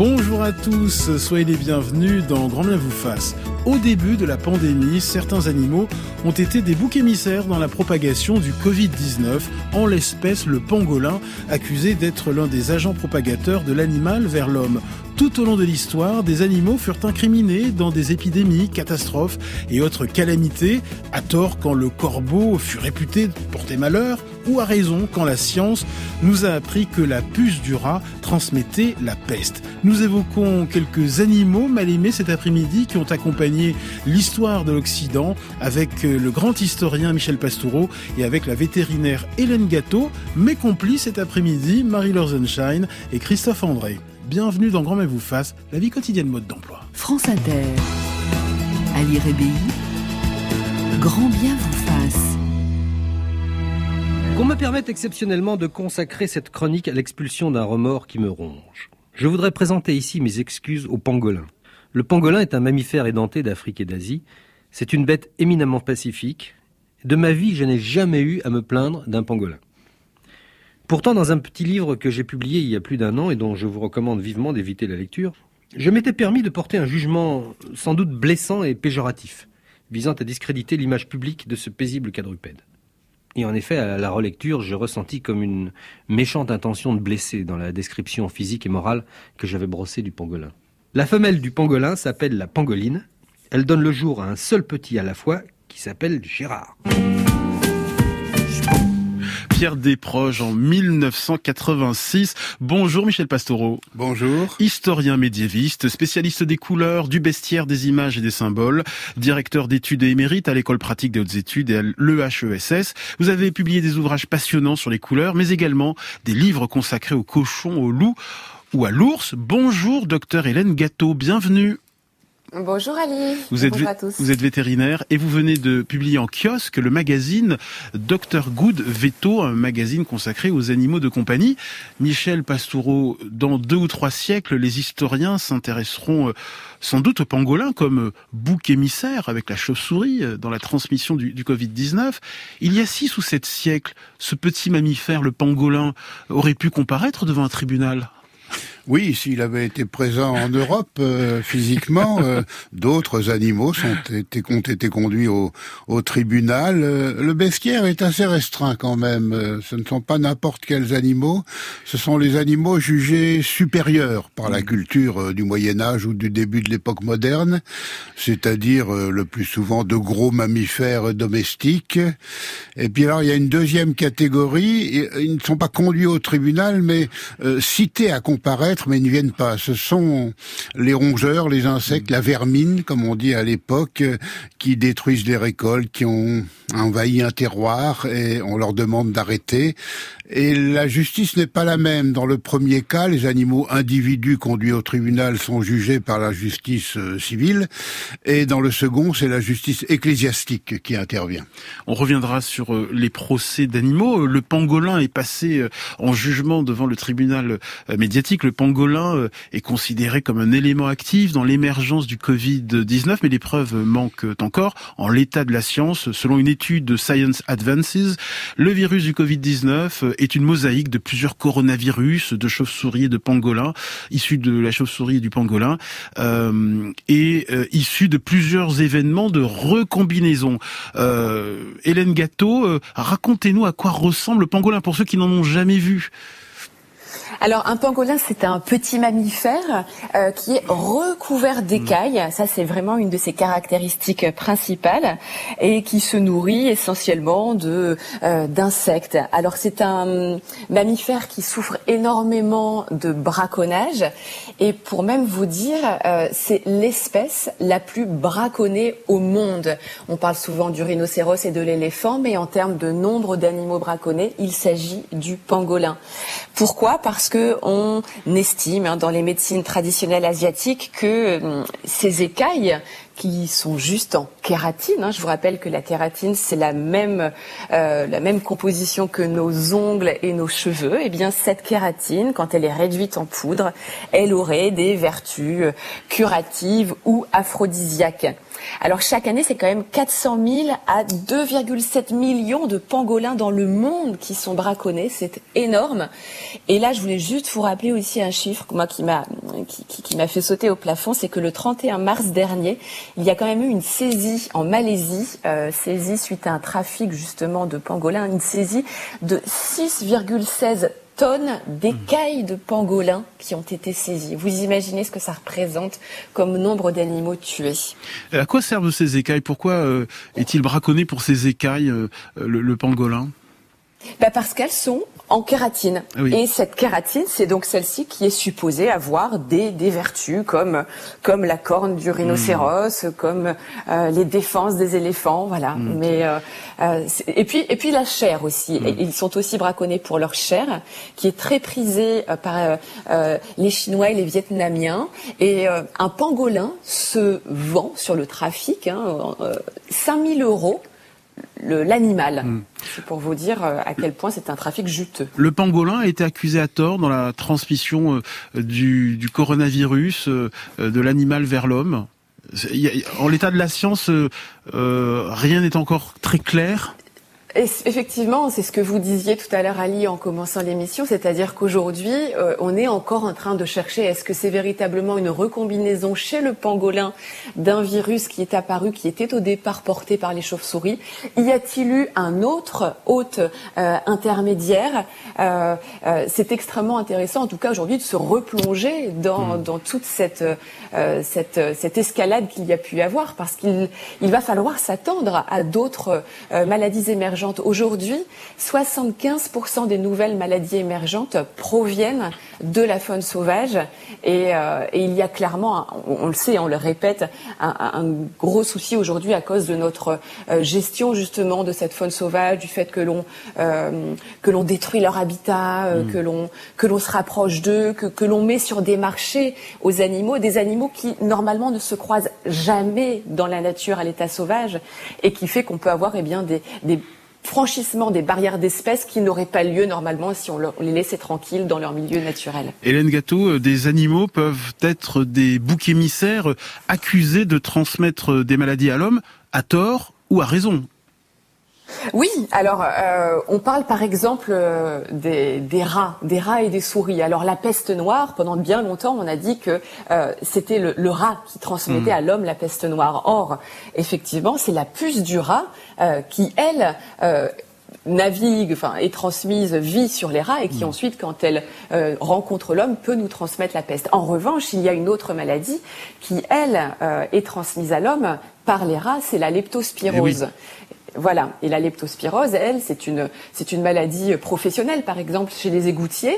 Bonjour à tous, soyez les bienvenus dans Grand Bien vous fasse. Au début de la pandémie, certains animaux ont été des boucs émissaires dans la propagation du Covid-19, en l'espèce le pangolin, accusé d'être l'un des agents propagateurs de l'animal vers l'homme. Tout au long de l'histoire, des animaux furent incriminés dans des épidémies, catastrophes et autres calamités, à tort quand le corbeau fut réputé porter malheur, ou à raison quand la science nous a appris que la puce du rat transmettait la peste. Nous évoquons quelques animaux mal aimés cet après-midi qui ont accompagné l'histoire de l'Occident avec le grand historien Michel Pastoureau et avec la vétérinaire Hélène Gatto, mes complices cet après-midi, Marie-Laure Sunshine et Christophe André. Bienvenue dans Grand Bien vous fasse, la vie quotidienne mode d'emploi. France Inter, Ali Rébéi, Grand Bien vous fasse. Qu'on me permette exceptionnellement de consacrer cette chronique à l'expulsion d'un remords qui me ronge. Je voudrais présenter ici mes excuses au pangolin. Le pangolin est un mammifère édenté d'Afrique et d'Asie. C'est une bête éminemment pacifique. De ma vie, je n'ai jamais eu à me plaindre d'un pangolin. Pourtant, dans un petit livre que j'ai publié il y a plus d'un an et dont je vous recommande vivement d'éviter la lecture, je m'étais permis de porter un jugement sans doute blessant et péjoratif, visant à discréditer l'image publique de ce paisible quadrupède. Et en effet, à la relecture, je ressentis comme une méchante intention de blesser dans la description physique et morale que j'avais brossée du pangolin. La femelle du pangolin s'appelle la pangoline. Elle donne le jour à un seul petit à la fois qui s'appelle Gérard. Pierre Desproges en 1986. Bonjour Michel Pastoureau. Bonjour. Historien médiéviste, spécialiste des couleurs, du bestiaire, des images et des symboles, directeur d'études et émérite à l'École pratique des hautes études et à l'EHESS. Vous avez publié des ouvrages passionnants sur les couleurs, mais également des livres consacrés aux cochons, aux loups ou à l'ours. Bonjour docteur Hélène Gatto, bienvenue. Bonjour Ali, bonjour à tous. Vous êtes vétérinaire et vous venez de publier en kiosque le magazine Dr Good Veto, un magazine consacré aux animaux de compagnie. Michel Pastoureau, dans 2 ou 3 siècles, les historiens s'intéresseront sans doute au pangolin comme bouc émissaire avec la chauve-souris dans la transmission du Covid-19. Il y a 6 ou 7 siècles, ce petit mammifère, le pangolin, aurait pu comparaître devant un tribunal. Oui, s'il avait été présent en Europe physiquement, d'autres animaux ont été conduits au tribunal. Le bestiaire est assez restreint quand même. Ce ne sont pas n'importe quels animaux. Ce sont les animaux jugés supérieurs par la culture du Moyen-Âge ou du début de l'époque moderne, c'est-à-dire le plus souvent de gros mammifères domestiques. Et puis alors, il y a une deuxième catégorie. Ils ne sont pas conduits au tribunal, mais cités à comparaître, mais ils ne viennent pas. Ce sont les rongeurs, les insectes, la vermine, comme on dit à l'époque, qui détruisent les récoltes, qui ont envahi un terroir et on leur demande d'arrêter. Et la justice n'est pas la même. Dans le premier cas, les animaux individus conduits au tribunal sont jugés par la justice civile. Et dans le second, c'est la justice ecclésiastique qui intervient. On reviendra sur les procès d'animaux. Le pangolin est passé en jugement devant le tribunal médiatique. Le pangolin est considéré comme un élément actif dans l'émergence du Covid-19, mais les preuves manquent encore. En l'état de la science, selon une étude de Science Advances, le virus du Covid-19 est une mosaïque de plusieurs coronavirus, de chauves-souris et de pangolins, issus de la chauve-souris et du pangolin, issus de plusieurs événements de recombinaison. Hélène Gatto, racontez-nous à quoi ressemble le pangolin pour ceux qui n'en ont jamais vu. Alors un pangolin, c'est un petit mammifère qui est recouvert d'écailles. Ça, c'est vraiment une de ses caractéristiques principales et qui se nourrit essentiellement d'insectes. Alors c'est un mammifère qui souffre énormément de braconnage et pour même vous dire, c'est l'espèce la plus braconnée au monde. On parle souvent du rhinocéros et de l'éléphant, mais en termes de nombre d'animaux braconnés, il s'agit du pangolin. Pourquoi ? Parce que on estime dans les médecines traditionnelles asiatiques que ces écailles qui sont juste en kératine. Je vous rappelle que la kératine, c'est la même composition que nos ongles et nos cheveux. Eh bien, cette kératine, quand elle est réduite en poudre, elle aurait des vertus curatives ou aphrodisiaques. Alors chaque année, c'est quand même 400 000 à 2,7 millions de pangolins dans le monde qui sont braconnés. C'est énorme. Et là, je voulais juste vous rappeler aussi un chiffre qui m'a fait sauter au plafond, c'est que le 31 mars dernier, il y a quand même eu une saisie en Malaisie, saisie suite à un trafic justement de pangolins, une saisie de 6,16 tonnes d'écailles de pangolins qui ont été saisies. Vous imaginez ce que ça représente comme nombre d'animaux tués. À quoi servent ces écailles ? Pourquoi est-il braconné pour ces écailles, le pangolin ? Parce qu'elles sont en kératine. Oui. Et cette kératine, c'est donc celle-ci qui est supposée avoir des vertus comme la corne du rhinocéros, comme les défenses des éléphants, voilà. Mais et puis la chair aussi. Et ils sont aussi braconnés pour leur chair, qui est très prisée par les Chinois et les Vietnamiens. Et un pangolin se vend sur le trafic 5 000 € l'animal. C'est pour vous dire à quel point c'est un trafic juteux. Le pangolin a été accusé à tort dans la transmission du coronavirus de l'animal vers l'homme. En l'état de la science, rien n'est encore très clair. Et effectivement, c'est ce que vous disiez tout à l'heure, Ali, en commençant l'émission, c'est-à-dire qu'aujourd'hui, on est encore en train de chercher est-ce que c'est véritablement une recombinaison chez le pangolin d'un virus qui est apparu, qui était au départ porté par les chauves-souris. Y a-t-il eu un autre hôte intermédiaire ? C'est extrêmement intéressant, en tout cas aujourd'hui, de se replonger dans toute cette escalade qu'il y a pu y avoir, parce qu'il va falloir s'attendre à d'autres maladies émergentes. Aujourd'hui, 75% des nouvelles maladies émergentes proviennent de la faune sauvage et il y a clairement, on le sait, on le répète, un gros souci aujourd'hui à cause de notre gestion justement de cette faune sauvage, du fait que l'on détruit leur habitat, que l'on se rapproche d'eux, que l'on met sur des marchés aux animaux, des animaux qui normalement ne se croisent jamais dans la nature à l'état sauvage et qui fait qu'on peut avoir des franchissement des barrières d'espèces qui n'auraient pas lieu normalement si on les laissait tranquilles dans leur milieu naturel. Hélène Gâteau, des animaux peuvent être des boucs émissaires accusés de transmettre des maladies à l'homme à tort ou à raison. Oui, alors on parle par exemple des rats et des souris. Alors la peste noire, pendant bien longtemps, on a dit que c'était le rat qui transmettait à l'homme la peste noire. Or, effectivement, c'est la puce du rat qui, elle, navigue, est transmise, vit sur les rats et qui ensuite, quand elle rencontre l'homme, peut nous transmettre la peste. En revanche, il y a une autre maladie qui, elle, est transmise à l'homme par les rats, c'est la leptospirose. Voilà. Et la leptospirose, elle, c'est une maladie professionnelle, par exemple, chez les égoutiers,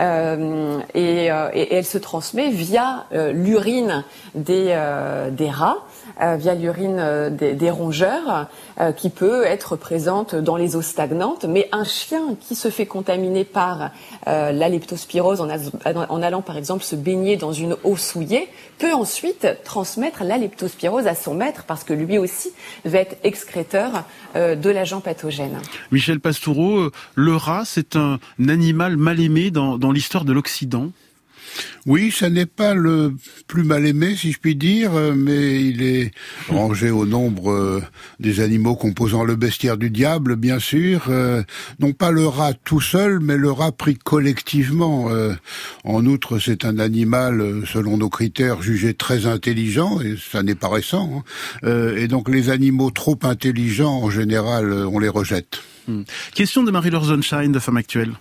et elle se transmet via l'urine des rats, via l'urine des rongeurs, qui peut être présente dans les eaux stagnantes. Mais un chien qui se fait contaminer par la leptospirose en allant, par exemple, se baigner dans une eau souillée, peut ensuite transmettre la leptospirose à son maître, parce que lui aussi va être excréteur de l'agent pathogène. Michel Pastoureau, le rat, c'est un animal mal aimé dans l'histoire de l'Occident. Oui, ça n'est pas le plus mal aimé, si je puis dire, mais il est rangé au nombre des animaux composant le bestiaire du diable, bien sûr. Non pas le rat tout seul, mais le rat pris collectivement. En outre, c'est un animal, selon nos critères, jugé très intelligent, et ça n'est pas récent. Et donc les animaux trop intelligents, en général, on les rejette. Question de Marie-Laure Zonshine de Femme Actuelle.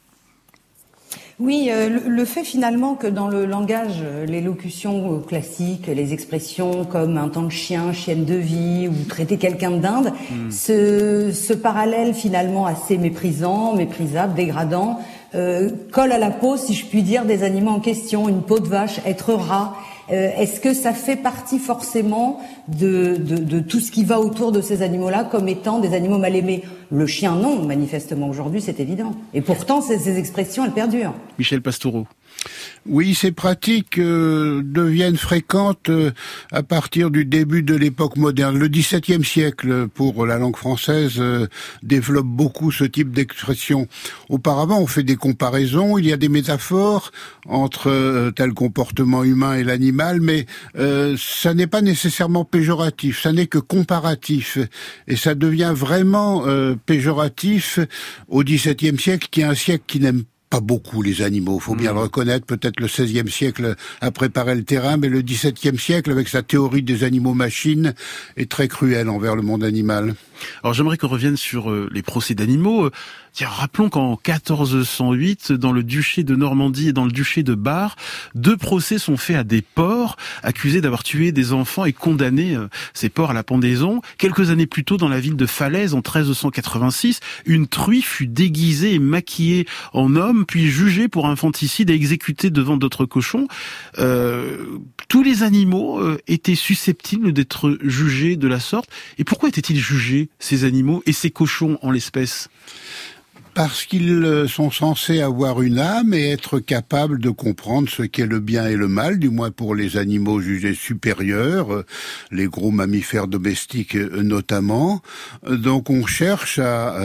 Oui, le fait finalement que dans le langage, l'élocution classique, les expressions comme un temps de chien, chienne de vie ou traiter quelqu'un de dinde, ce parallèle finalement assez méprisable, dégradant, colle à la peau, si je puis dire, des animaux en question, une peau de vache, être rat. Est-ce que ça fait partie forcément de tout ce qui va autour de ces animaux-là comme étant des animaux mal aimés ? Le chien, non, manifestement aujourd'hui, c'est évident. Et pourtant, ces expressions, elles perdurent. Michel Pastoureau. Oui, ces pratiques deviennent fréquentes à partir du début de l'époque moderne. Le XVIIe siècle, pour la langue française, développe beaucoup ce type d'expression. Auparavant, on fait des comparaisons, il y a des métaphores entre tel comportement humain et l'animal, mais ça n'est pas nécessairement péjoratif, ça n'est que comparatif. Et ça devient vraiment péjoratif au XVIIe siècle, qui est un siècle qui n'aime pas beaucoup les animaux, faut bien le reconnaître. Peut-être le XVIe siècle a préparé le terrain, mais le XVIIe siècle, avec sa théorie des animaux-machines, est très cruel envers le monde animal. Alors j'aimerais qu'on revienne sur les procès d'animaux. Tiens, rappelons qu'en 1408, dans le duché de Normandie et dans le duché de Bar, 2 procès sont faits à des porcs accusés d'avoir tué des enfants et condamnés ces porcs à la pendaison. Quelques années plus tôt, dans la ville de Falaise, en 1386, une truie fut déguisée et maquillée en homme, puis jugée pour infanticide et exécutée devant d'autres cochons. Tous les animaux étaient susceptibles d'être jugés de la sorte. Et pourquoi étaient-ils jugés, ces animaux et ces cochons en l'espèce ? Parce qu'ils sont censés avoir une âme et être capables de comprendre ce qu'est le bien et le mal, du moins pour les animaux jugés supérieurs, les gros mammifères domestiques notamment. Donc on cherche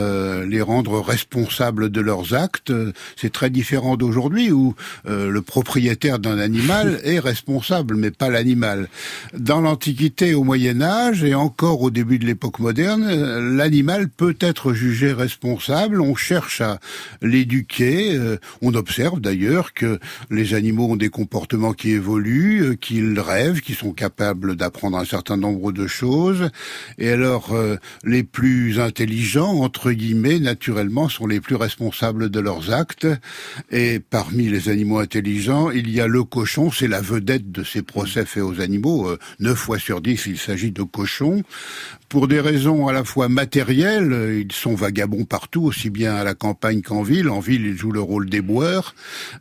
à les rendre responsables de leurs actes. C'est très différent d'aujourd'hui où le propriétaire d'un animal est responsable, mais pas l'animal. Dans l'Antiquité, au Moyen-Âge et encore au début de l'époque moderne, l'animal peut être jugé responsable. On cherche à l'éduquer. On observe d'ailleurs que les animaux ont des comportements qui évoluent, qu'ils rêvent, qu'ils sont capables d'apprendre un certain nombre de choses. Et alors, les plus intelligents, entre guillemets, naturellement, sont les plus responsables de leurs actes. Et parmi les animaux intelligents, il y a le cochon, c'est la vedette de ces procès faits aux animaux. 9 fois sur 10, il s'agit de cochons. Pour des raisons à la fois matérielles, ils sont vagabonds partout, aussi bien à la campagne qu'en ville. En ville, ils jouent le rôle des boueurs.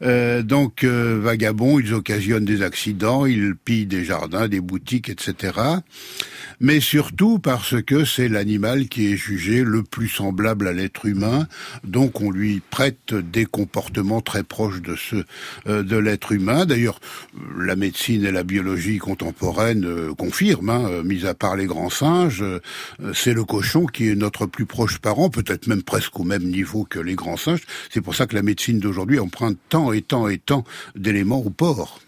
Donc, vagabonds, ils occasionnent des accidents, ils pillent des jardins, des boutiques, etc. Mais surtout parce que c'est l'animal qui est jugé le plus semblable à l'être humain. Donc, on lui prête des comportements très proches de ceux de l'être humain. D'ailleurs, la médecine et la biologie contemporaine confirment, mis à part les grands singes, c'est le cochon qui est notre plus proche parent, peut-être même presque au même niveau que les grands singes. C'est pour ça que la médecine d'aujourd'hui emprunte tant et tant et tant d'éléments au porc.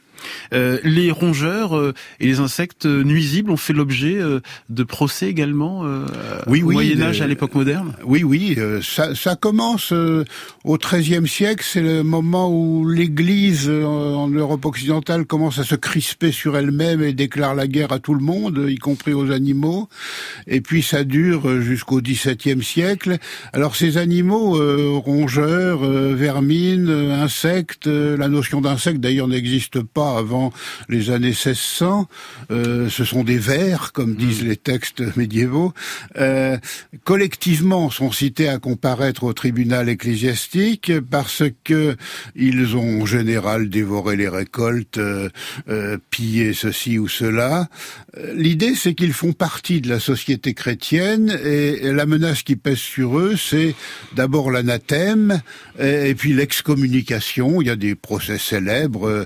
Les rongeurs et les insectes nuisibles ont fait l'objet de procès également au Moyen-Âge, à l'époque moderne. Oui, ça commence au XIIIe siècle. C'est le moment où l'Église en Europe occidentale commence à se crisper sur elle-même et déclare la guerre à tout le monde, y compris aux animaux. Et puis ça dure jusqu'au XVIIe siècle. Alors ces animaux, rongeurs, vermines, insectes, la notion d'insecte d'ailleurs n'existe pas avant les années 1600, ce sont des vers, comme disent les textes médiévaux, collectivement sont cités à comparaître au tribunal ecclésiastique parce que ils ont en général dévoré les récoltes, pillé ceci ou cela. L'idée, c'est qu'ils font partie de la société chrétienne et la menace qui pèse sur eux, c'est d'abord l'anathème et puis l'excommunication. Il y a des procès célèbres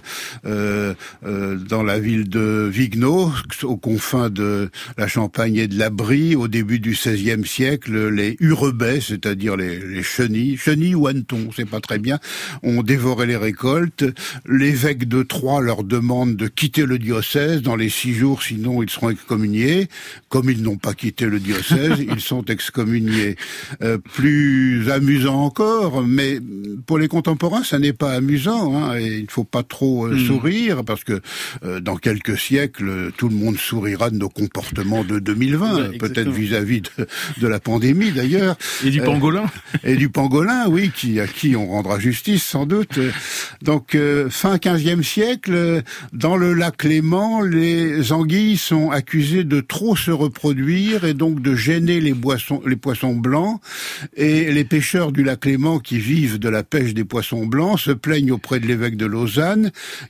dans la ville de Vigno, aux confins de la Champagne et de la Brie, au début du XVIe siècle, les Urebais, c'est-à-dire les chenilles ou hannetons, c'est pas très bien, ont dévoré les récoltes. L'évêque de Troyes leur demande de quitter le diocèse dans les 6 jours, sinon ils seront excommuniés. Comme ils n'ont pas quitté le diocèse, ils sont excommuniés. Plus amusant encore, mais pour les contemporains, ça n'est pas amusant, et il ne faut pas trop sourire, parce que dans quelques siècles, tout le monde sourira de nos comportements de 2020, peut-être vis-à-vis de la pandémie d'ailleurs. Et du pangolin. Et du pangolin, oui, à qui on rendra justice sans doute. Donc fin 15e siècle, dans le lac Léman, les anguilles sont accusées de trop se reproduire et donc de gêner les poissons blancs. Et les pêcheurs du lac Léman qui vivent de la pêche des poissons blancs se plaignent auprès de l'évêque de Lausanne, qui demande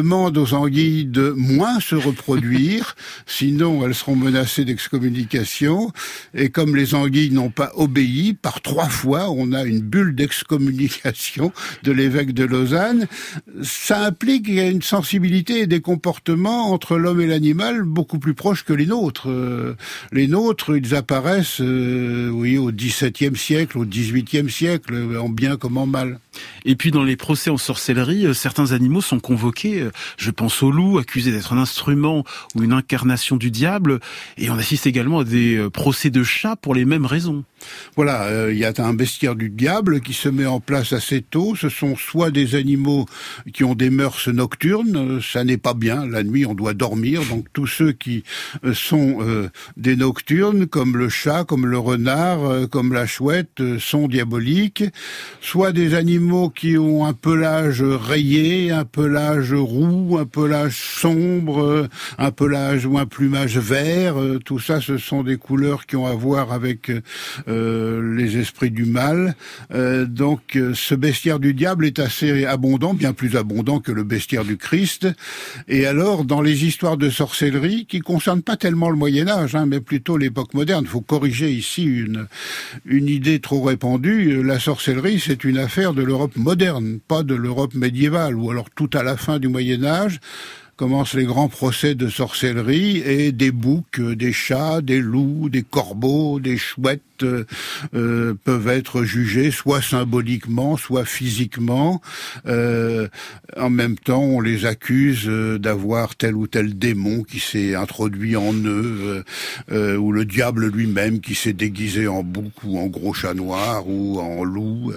demande aux anguilles de moins se reproduire, sinon elles seront menacées d'excommunication. Et comme les anguilles n'ont pas obéi, par 3 fois, on a une bulle d'excommunication de l'évêque de Lausanne. Ça implique qu'il y a une sensibilité et des comportements entre l'homme et l'animal beaucoup plus proches que les nôtres. Les nôtres, ils apparaissent au XVIIe siècle, au XVIIIe siècle, en bien comme en mal. Et puis dans les procès en sorcellerie, certains animaux sont convoqués. Je pense au loup, accusé d'être un instrument ou une incarnation du diable. Et on assiste également à des procès de chats pour les mêmes raisons. Voilà, il y a un bestiaire du diable qui se met en place assez tôt. Ce sont soit des animaux qui ont des mœurs nocturnes, ça n'est pas bien. La nuit, on doit dormir. Donc tous ceux qui sont des nocturnes, comme le chat, comme le renard, comme la chouette, sont diaboliques. Soit des animaux qui ont un pelage rayé, un pelage roux, un pelage sombre, un pelage ou un plumage vert. Tout ça, ce sont des couleurs qui ont à voir avec les esprits du mal. Donc ce bestiaire du diable est assez abondant, bien plus abondant que le bestiaire du Christ. Et alors, dans les histoires de sorcellerie, qui concernent pas tellement le Moyen-Âge, mais plutôt l'époque moderne, il faut corriger ici une idée trop répandue. La sorcellerie, c'est une affaire de l'Europe moderne, pas de l'Europe médiévale, ou alors tout à la fin du Moyen-Âge. Commencent les grands procès de sorcellerie et des boucs, des chats, des loups, des corbeaux, des chouettes peuvent être jugés soit symboliquement, soit physiquement. En même temps, on les accuse d'avoir tel ou tel démon qui s'est introduit en eux, ou le diable lui-même qui s'est déguisé en bouc ou en gros chat noir ou en loup.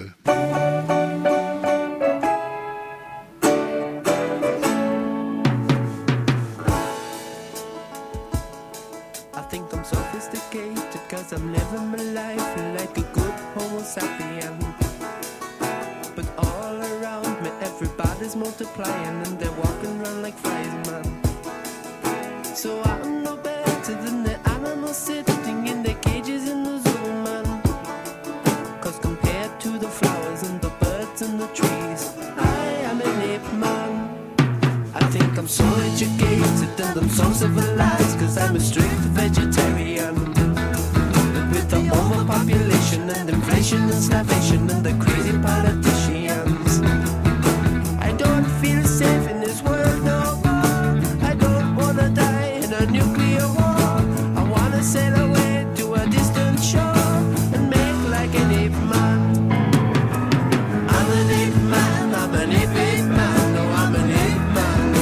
I'm living my life like a good homo sapien. But all around me everybody's multiplying and they're walking around like flies, man. So I'm no better than the animals sitting in their cages in the zoo, man. Cause compared to the flowers and the birds and the trees, I am an ape man. I think I'm so educated and I'm so civilized, cause I'm a strict vegetarian. The overpopulation and inflation and starvation and the crazy politicians, I don't feel safe in this world no more. I don't wanna die in a nuclear war. I wanna sail away to a distant shore and make like an ape man. I'm an ape man, I'm an ape man, no, I'm an ape man.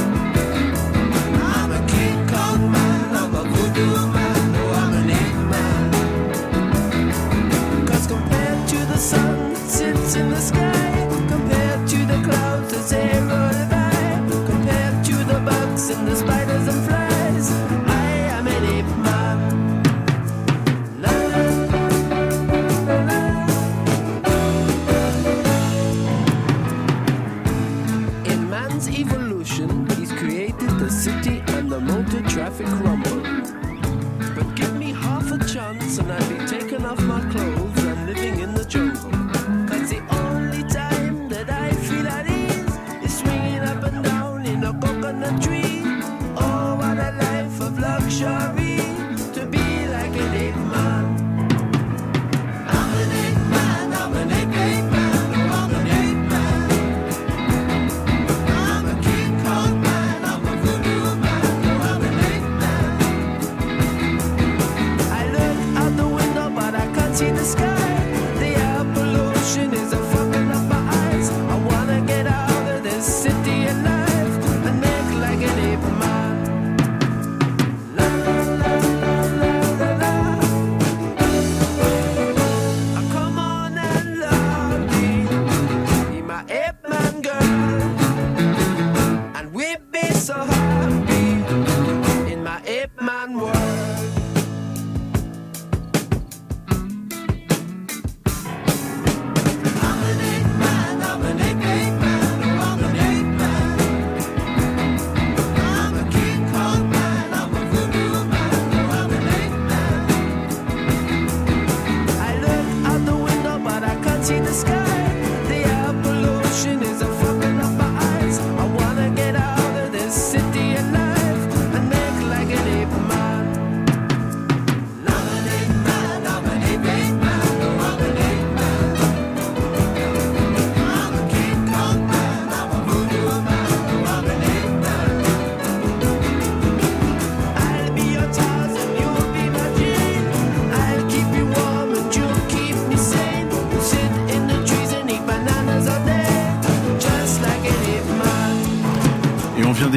I'm a King Kong man, I'm a voodoo man, no, I'm an ape man. Compared to the sun that sits in the sky, compared to the clouds that say roll by, compared to the bugs and the spiders and flies, I am an ape man. La, la, la, la. In man's evolution, he's created the city and the motor traffic rumble. But give me half a chance and I'd be taking off my clothes living in the jungle. Cause the only time that I feel at ease is swinging up and down in a coconut tree. Oh, what a life of luxury, to be like an ape man. I'm an ape man, I'm an ape man, no, I'm an ape man. I'm a King Kong man, I'm a voodoo man, no, I'm an ape man. I look out the window but I can't see the sky. Is a fucking up my eyes. I wanna get out of this city alive and make like an ape man. La, la, la.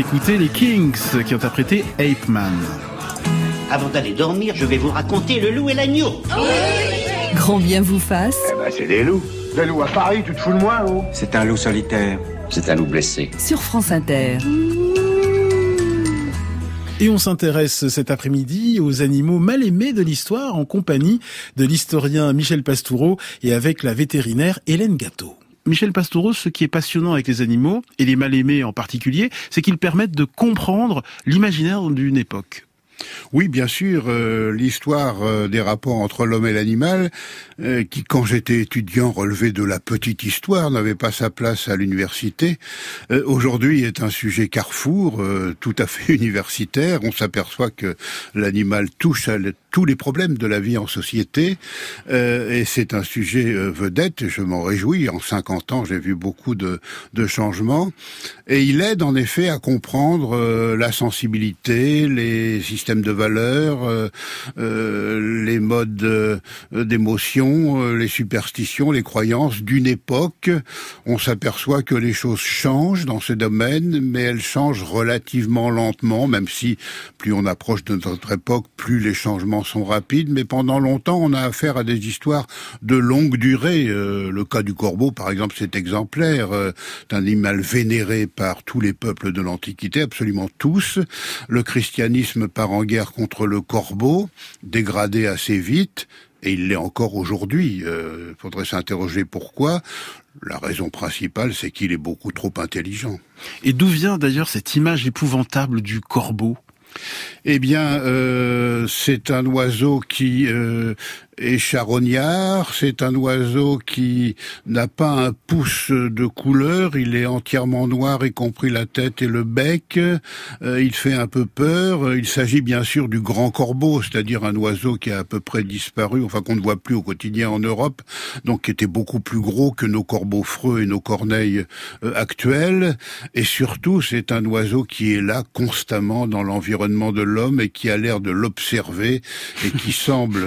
d'écouter les Kings qui ont interprété Ape Man. Avant d'aller dormir, je vais vous raconter le loup et l'agneau. Grand bien vous fasse. Eh ben, c'est des loups. Des loups à Paris, tu te fous de moi, oh? C'est un loup solitaire. C'est un loup blessé. Sur France Inter. Et on s'intéresse cet après-midi aux animaux mal aimés de l'histoire en compagnie de l'historien Michel Pastoureau et avec la vétérinaire Hélène Gâteau. Michel Pastoureau, ce qui est passionnant avec les animaux, et les mal aimés en particulier, c'est qu'ils permettent de comprendre l'imaginaire d'une époque. Oui, bien sûr, l'histoire des rapports entre l'homme et l'animal, qui, quand j'étais étudiant, relevait de la petite histoire, n'avait pas sa place à l'université, aujourd'hui est un sujet carrefour, tout à fait universitaire. On s'aperçoit que l'animal touche à tous les problèmes de la vie en société, et c'est un sujet vedette, et je m'en réjouis. En 50 ans, j'ai vu beaucoup de changements, et il aide en effet à comprendre la sensibilité, les systèmes de valeurs, les modes d'émotion, les superstitions, les croyances d'une époque. On s'aperçoit que les choses changent dans ce domaine, mais elles changent relativement lentement, même si plus on approche de notre époque, plus les changements sont rapides. Mais pendant longtemps, on a affaire à des histoires de longue durée. Le cas du corbeau, par exemple, c'est exemplaire. C'est un animal vénéré par tous les peuples de l'Antiquité, absolument tous. Le christianisme part en guerre contre le corbeau, dégradé assez vite, et il l'est encore aujourd'hui. Faudrait s'interroger pourquoi. La raison principale, c'est qu'il est beaucoup trop intelligent. Et d'où vient d'ailleurs cette image épouvantable du corbeau ? Eh bien, c'est un oiseau qui est charognard, c'est un oiseau qui n'a pas un pouce de couleur, il est entièrement noir, y compris la tête et le bec, il fait un peu peur. Il s'agit bien sûr du grand corbeau, c'est-à-dire un oiseau qui a à peu près disparu, enfin qu'on ne voit plus au quotidien en Europe, donc qui était beaucoup plus gros que nos corbeaux freux et nos corneilles actuels, et surtout c'est un oiseau qui est là constamment dans l'environnement de l'homme et qui a l'air de l'observer et qui semble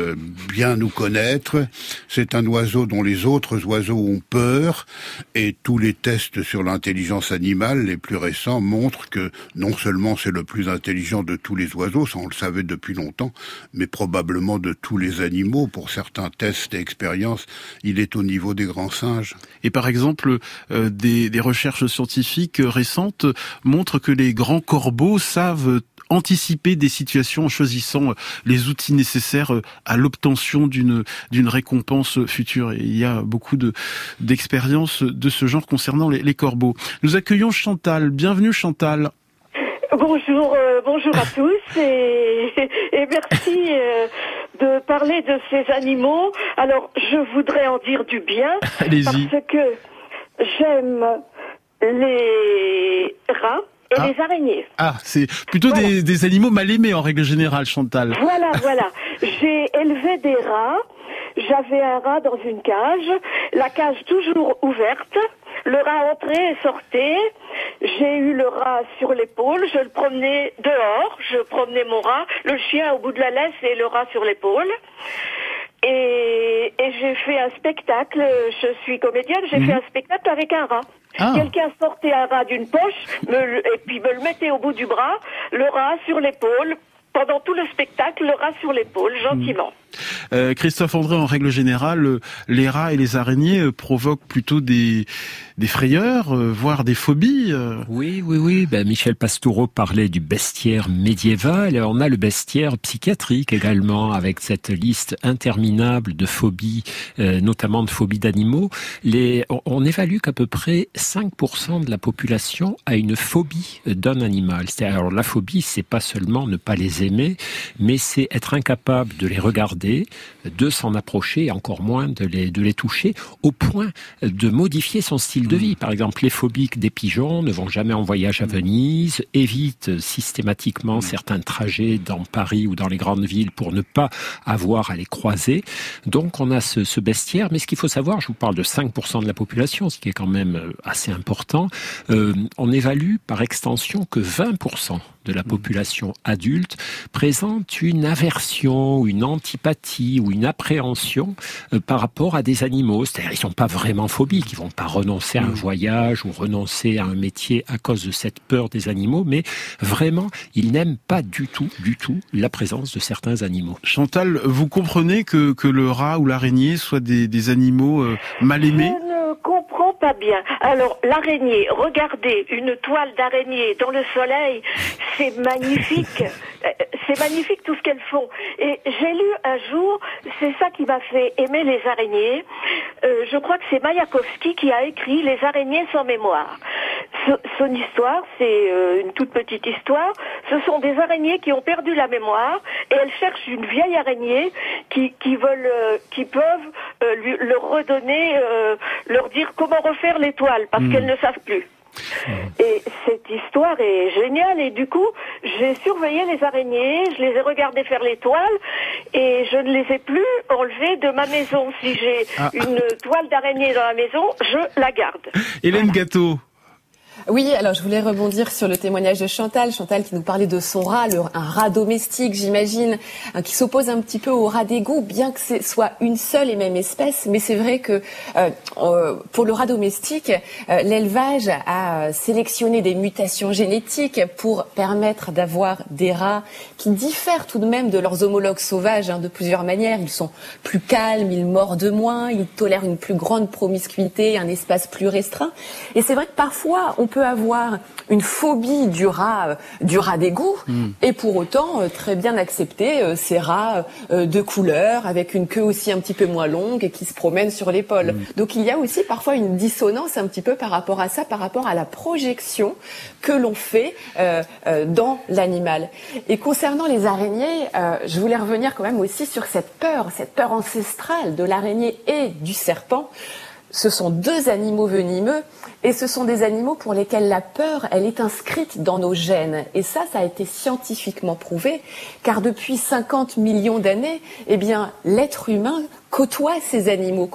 bien nous connaître. C'est un oiseau dont les autres oiseaux ont peur, et tous les tests sur l'intelligence animale, les plus récents, montrent que non seulement c'est le plus intelligent de tous les oiseaux, ça on le savait depuis longtemps, mais probablement de tous les animaux. Pour certains tests et expériences, il est au niveau des grands singes. Et par exemple, des recherches scientifiques récentes montrent que les grands corbeaux savent anticiper des situations en choisissant les outils nécessaires à l'obtention d'une récompense future. Et il y a beaucoup d'expériences de ce genre concernant les corbeaux. Nous accueillons Chantal. Bienvenue Chantal. Bonjour à tous et merci de parler de ces animaux. Alors, je voudrais en dire du bien. Allez-y. Parce que j'aime les rats et les araignées. Ah, c'est plutôt voilà. des animaux mal aimés en règle générale, Chantal. Voilà. J'ai élevé des rats. J'avais un rat dans une cage, la cage toujours ouverte. Le rat entrait et sortait. J'ai eu le rat sur l'épaule. Je le promenais dehors. Je promenais mon rat, le chien au bout de la laisse et le rat sur l'épaule. Et j'ai fait un spectacle. Je suis comédienne. J'ai fait un spectacle avec un rat. Ah. Quelqu'un sortait un rat d'une poche et puis me le mettait au bout du bras. Le rat sur l'épaule. Pendant tout le spectacle, le rat sur l'épaule, gentiment. Christophe André, en règle générale, les rats et les araignées provoquent plutôt des frayeurs, voire des phobies. Oui. Michel Pastoureau parlait du bestiaire médiéval. Et on a le bestiaire psychiatrique également, avec cette liste interminable de phobies, notamment de phobies d'animaux. On évalue qu'à peu près 5% de la population a une phobie d'un animal. Alors la phobie, c'est pas seulement ne pas les aimer, mais c'est être incapable de les regarder, de s'en approcher, et encore moins de les toucher, au point de modifier son style de vie. Par exemple, les phobiques des pigeons ne vont jamais en voyage à Venise, évitent systématiquement certains trajets dans Paris ou dans les grandes villes pour ne pas avoir à les croiser. Donc on a ce bestiaire, mais ce qu'il faut savoir, je vous parle de 5% de la population, ce qui est quand même assez important, on évalue par extension que 20% de la population adulte présente une aversion, une antipathie, empathie ou une appréhension par rapport à des animaux. C'est-à-dire, ils sont pas vraiment phobiques, ils vont pas renoncer à un voyage ou renoncer à un métier à cause de cette peur des animaux, mais vraiment, ils n'aiment pas du tout la présence de certains animaux. Chantal, vous comprenez que le rat ou l'araignée soient des animaux mal aimés ? Je ne comprends pas bien. Alors, l'araignée, regardez, une toile d'araignée dans le soleil, c'est magnifique. C'est magnifique tout ce qu'elles font. Et j'ai lu un jour, c'est ça qui m'a fait aimer les araignées. Je crois que c'est Mayakovsky qui a écrit Les araignées sans mémoire. Son histoire, c'est une toute petite histoire. Ce sont des araignées qui ont perdu la mémoire et elles cherchent une vieille araignée qui peuvent leur redonner, leur dire comment refaire les toiles parce qu'elles ne savent plus. Et cette histoire est géniale et du coup j'ai surveillé les araignées, je les ai regardées faire les toiles et je ne les ai plus enlevées de ma maison. Si j'ai une toile d'araignée dans la maison, je la garde. Hélène Gâteau. Oui, alors je voulais rebondir sur le témoignage de Chantal qui nous parlait de son rat, un rat domestique, j'imagine, qui s'oppose un petit peu au rat d'égout, bien que ce soit une seule et même espèce. Mais c'est vrai que pour le rat domestique, l'élevage a sélectionné des mutations génétiques pour permettre d'avoir des rats qui diffèrent tout de même de leurs homologues sauvages de plusieurs manières. Ils sont plus calmes, ils mordent moins, ils tolèrent une plus grande promiscuité, un espace plus restreint. Et c'est vrai que parfois, on peut avoir une phobie du rat d'égout et pour autant très bien accepter ces rats de couleur avec une queue aussi un petit peu moins longue et qui se promènent sur l'épaule. Donc il y a aussi parfois une dissonance un petit peu par rapport à ça, par rapport à la projection que l'on fait dans l'animal. Et concernant les araignées, je voulais revenir quand même aussi sur cette peur ancestrale de l'araignée et du serpent. Ce sont deux animaux venimeux et ce sont des animaux pour lesquels la peur, elle est inscrite dans nos gènes. Et ça a été scientifiquement prouvé, car depuis 50 millions d'années, eh bien, l'être humain côtoie ces animaux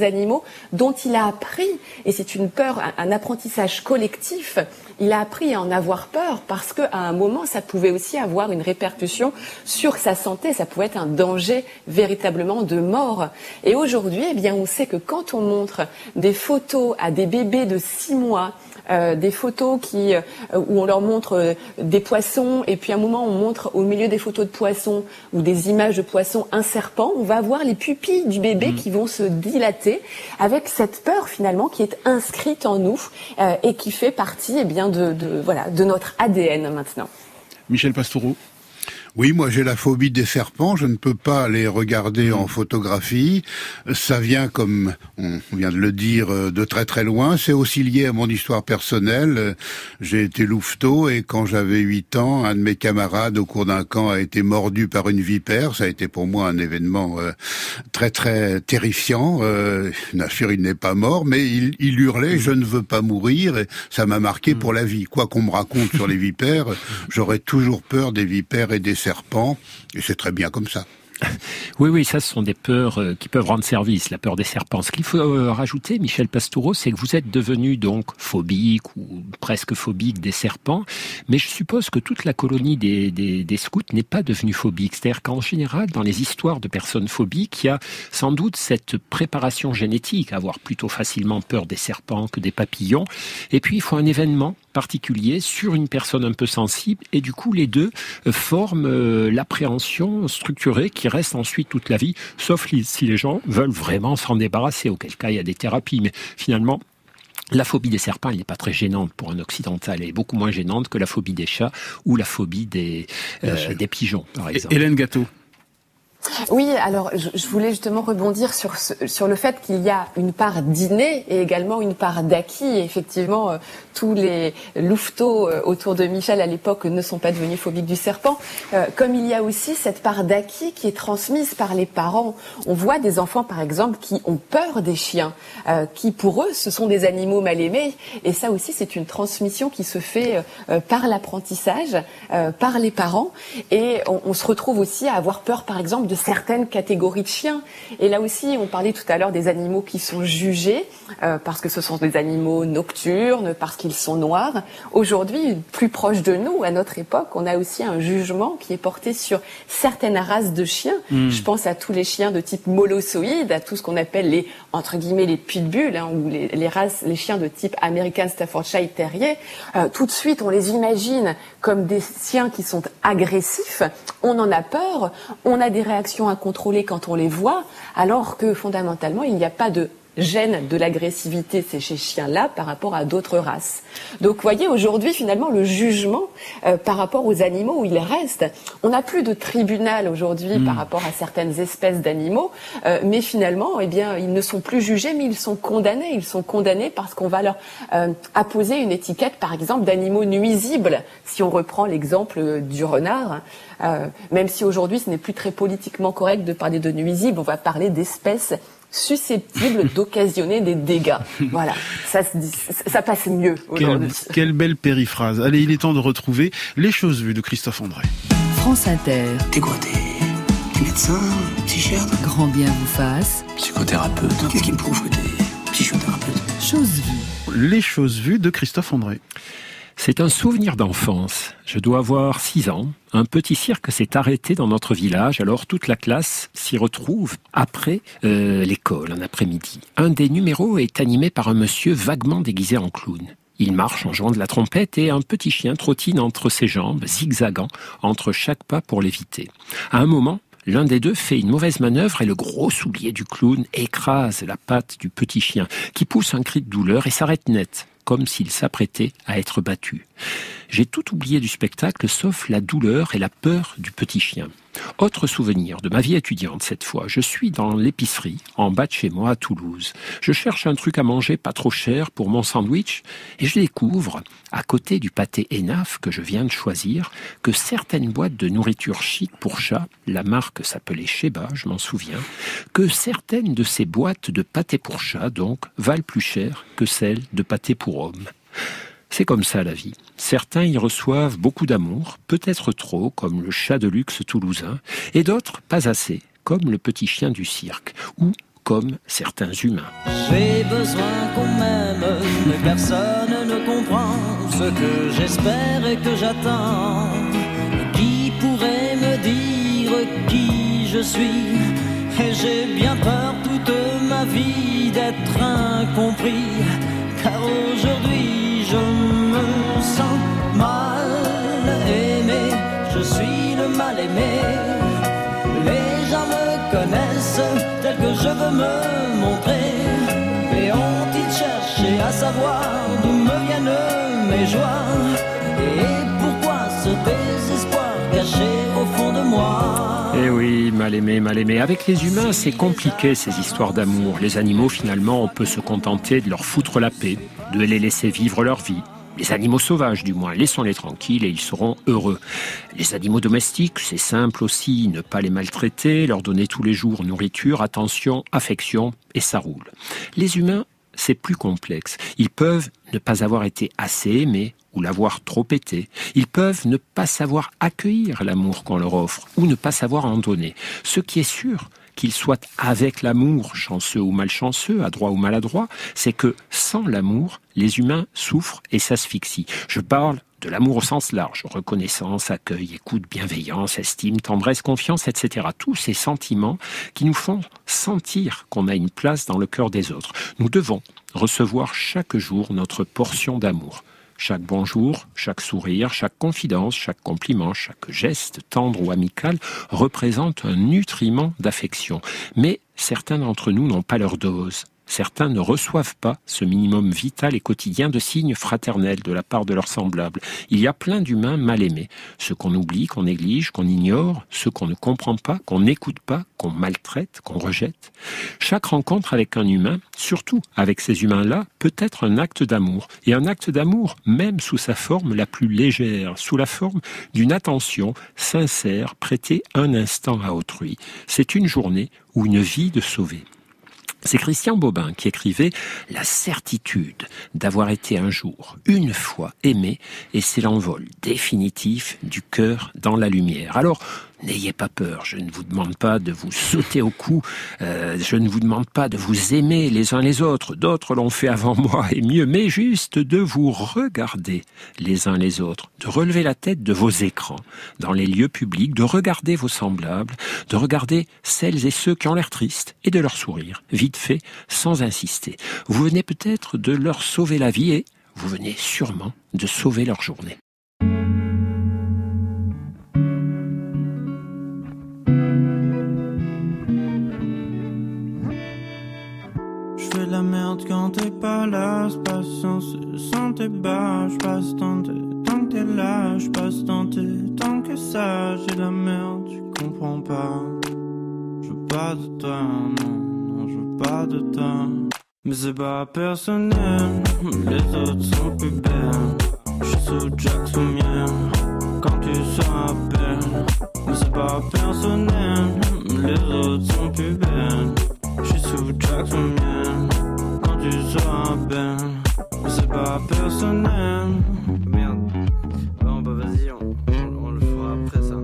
dont il a appris, et c'est une peur, un apprentissage collectif, il a appris à en avoir peur parce qu'à un moment, ça pouvait aussi avoir une répercussion sur sa santé, ça pouvait être un danger véritablement de mort. Et aujourd'hui, eh bien, on sait que quand on montre des photos à des bébés de 6 mois, des photos où on leur montre des poissons et puis à un moment on montre au milieu des photos de poissons ou des images de poissons un serpent, on va voir les pupilles du bébé qui vont se dilater avec cette peur finalement qui est inscrite en nous et qui fait partie de notre ADN maintenant. Michel Pastoureau. Oui, moi j'ai la phobie des serpents, je ne peux pas les regarder en photographie. Ça vient, comme on vient de le dire, de très très loin. C'est aussi lié à mon histoire personnelle. J'ai été louveteau et quand j'avais 8 ans, un de mes camarades au cours d'un camp a été mordu par une vipère. Ça a été pour moi un événement très très terrifiant. Bien sûr, il n'est pas mort, mais il hurlait « Je ne veux pas mourir » et ça m'a marqué pour la vie. Quoi qu'on me raconte sur les vipères, j'aurais toujours peur des vipères et des serpents, et c'est très bien comme ça. Oui, ça ce sont des peurs qui peuvent rendre service, la peur des serpents. Ce qu'il faut rajouter, Michel Pastoureau, c'est que vous êtes devenu donc phobique ou presque phobique des serpents, mais je suppose que toute la colonie des scouts n'est pas devenue phobique. C'est-à-dire qu'en général, dans les histoires de personnes phobiques, il y a sans doute cette préparation génétique, avoir plutôt facilement peur des serpents que des papillons, et puis il faut un événement particulier sur une personne un peu sensible, et du coup les deux forment l'appréhension structurée qui reste ensuite toute la vie, sauf si les gens veulent vraiment s'en débarrasser, auquel cas il y a des thérapies, mais finalement la phobie des serpents, elle n'est pas très gênante pour un occidental, elle est beaucoup moins gênante que la phobie des chats ou la phobie des pigeons, par exemple. Hélène Gâteau. Oui, alors je voulais justement rebondir sur le fait qu'il y a une part d'inné et également une part d'acquis. Et effectivement, tous les louveteaux autour de Michel à l'époque ne sont pas devenus phobiques du serpent. Comme il y a aussi cette part d'acquis qui est transmise par les parents. On voit des enfants, par exemple, qui ont peur des chiens, qui pour eux, ce sont des animaux mal aimés. Et ça aussi, c'est une transmission qui se fait par l'apprentissage, par les parents. Et on se retrouve aussi à avoir peur, par exemple, de certaines catégories de chiens. Et là aussi, on parlait tout à l'heure des animaux qui sont jugés parce que ce sont des animaux nocturnes, parce qu'ils sont noirs. Aujourd'hui, plus proche de nous, à notre époque, on a aussi un jugement qui est porté sur certaines races de chiens. Je pense à tous les chiens de type molossoïde, à tout ce qu'on appelle les, entre guillemets, les pitbulls, ou les chiens de type American Staffordshire Terrier. Tout de suite, on les imagine comme des chiens qui sont agressifs. On en a peur, on a des réactions incontrôlées quand on les voit, alors que fondamentalement, il n'y a pas de gêne de l'agressivité chez ces chiens-là par rapport à d'autres races. Donc, vous voyez, aujourd'hui, finalement, le jugement par rapport aux animaux où ils restent, on n'a plus de tribunal aujourd'hui par rapport à certaines espèces d'animaux, mais finalement, eh bien, ils ne sont plus jugés, mais ils sont condamnés. Ils sont condamnés parce qu'on va leur apposer une étiquette, par exemple, d'animaux nuisibles, si on reprend l'exemple du renard. Même si aujourd'hui, ce n'est plus très politiquement correct de parler de nuisibles, on va parler d'espèces susceptibles d'occasionner des dégâts. Voilà, ça passe mieux aujourd'hui. Quelle belle périphrase. Allez, il est temps de retrouver les choses vues de Christophe André. France Inter. T'es quoi, t'es médecin, psychiatre? Grand bien vous fasse. Psychothérapeute. Qu'est-ce qui me prouve que t'es psychothérapeute? Choses vues. Les choses vues de Christophe André. C'est un souvenir d'enfance. Je dois avoir 6 ans. Un petit cirque s'est arrêté dans notre village, alors toute la classe s'y retrouve après l'école, un après-midi. Un des numéros est animé par un monsieur vaguement déguisé en clown. Il marche en jouant de la trompette et un petit chien trottine entre ses jambes, zigzagant entre chaque pas pour l'éviter. À un moment, l'un des deux fait une mauvaise manœuvre et le gros soulier du clown écrase la patte du petit chien, qui pousse un cri de douleur et s'arrête net, comme s'il s'apprêtait à être battu. J'ai tout oublié du spectacle, sauf la douleur et la peur du petit chien. Autre souvenir de ma vie étudiante cette fois. Je suis dans l'épicerie, en bas de chez moi à Toulouse. Je cherche un truc à manger pas trop cher pour mon sandwich et je découvre, à côté du pâté Enaf que je viens de choisir, que certaines boîtes de nourriture chic pour chat, la marque s'appelait Sheba, je m'en souviens, que certaines de ces boîtes de pâté pour chat, donc, valent plus cher que celles de pâté pour homme. C'est comme ça la vie. Certains y reçoivent beaucoup d'amour, peut-être trop, comme le chat de luxe toulousain, et d'autres pas assez, comme le petit chien du cirque, ou comme certains humains. J'ai besoin qu'on m'aime, mais personne ne comprend ce que j'espère et que j'attends. Qui pourrait me dire qui je suis? Et j'ai bien peur toute ma vie d'être incompris, car aujourd'hui je me sens mal aimé, je suis le mal aimé. Les gens me connaissent tel que je veux me montrer, et ont-ils cherché à savoir d'où me viennent mes joies, et pourquoi ce désespoir caché au fond de moi? Eh oui, mal aimé. Avec les humains, c'est compliqué ces histoires d'amour. Les animaux, finalement, on peut se contenter de leur foutre la paix, de les laisser vivre leur vie. Les animaux sauvages, du moins, laissons-les tranquilles et ils seront heureux. Les animaux domestiques, c'est simple aussi, ne pas les maltraiter, leur donner tous les jours nourriture, attention, affection, et ça roule. Les humains, c'est plus complexe. Ils peuvent ne pas avoir été assez aimés ou l'avoir trop été. Ils peuvent ne pas savoir accueillir l'amour qu'on leur offre ou ne pas savoir en donner. Ce qui est sûr, qu'ils soient avec l'amour, chanceux ou malchanceux, adroit ou maladroit, c'est que sans l'amour, les humains souffrent et s'asphyxient. Je parle de l'amour au sens large, reconnaissance, accueil, écoute, bienveillance, estime, tendresse, confiance, etc. Tous ces sentiments qui nous font sentir qu'on a une place dans le cœur des autres. Nous devons recevoir chaque jour notre portion d'amour. Chaque bonjour, chaque sourire, chaque confidence, chaque compliment, chaque geste tendre ou amical représente un nutriment d'affection. Mais certains d'entre nous n'ont pas leur dose. Certains ne reçoivent pas ce minimum vital et quotidien de signes fraternels de la part de leurs semblables. Il y a plein d'humains mal aimés. Ceux qu'on oublie, qu'on néglige, qu'on ignore, ceux qu'on ne comprend pas, qu'on n'écoute pas, qu'on maltraite, qu'on rejette. Chaque rencontre avec un humain, surtout avec ces humains-là, peut être un acte d'amour. Et un acte d'amour, même sous sa forme la plus légère, sous la forme d'une attention sincère prêtée un instant à autrui. C'est une journée ou une vie de sauver. C'est Christian Bobin qui écrivait « La certitude d'avoir été un jour, une fois aimé, et c'est l'envol définitif du cœur dans la lumière ». Alors, N'ayez pas peur, je ne vous demande pas de vous sauter au cou, je ne vous demande pas de vous aimer les uns les autres, d'autres l'ont fait avant moi et mieux, mais juste de vous regarder les uns les autres, de relever la tête de vos écrans dans les lieux publics, de regarder vos semblables, de regarder celles et ceux qui ont l'air tristes et de leur sourire, vite fait, sans insister. Vous venez peut-être de leur sauver la vie et vous venez sûrement de sauver leur journée. Je fais de la merde quand t'es pas là, c'est pas sans tes bas, je passe tant que t'es là, je passe tant que ça, j'ai de la merde, tu comprends pas. Je veux pas de toi, non, je veux pas de toi. Mais c'est pas personnel, les autres sont plus belles. Je suis sous Jack sous miel, quand tu seras belle. Mais c'est pas personnel, les autres sont plus belles. Je suis sous Jack sous miel, quand tu seras belle. Mais c'est pas personnel. Merde. Bon bah vas-y, on le fera après ça.